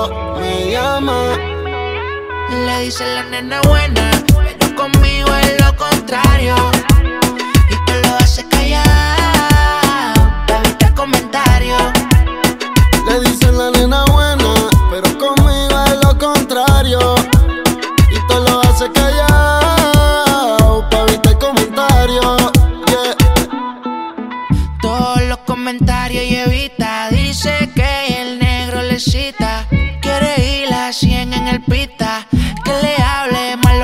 rato me llama. Le dice la nena buena, pero conmigo es lo contrario. Y te lo hace callar, para evitar comentarios. Le dicen la nena buena, pero conmigo es lo contrario. Y te lo hace callado, pa' evitar comentarios. Yeah. Todos los comentarios y evita. Dice que el negro le cita. Quiere ir a 100 en el pit.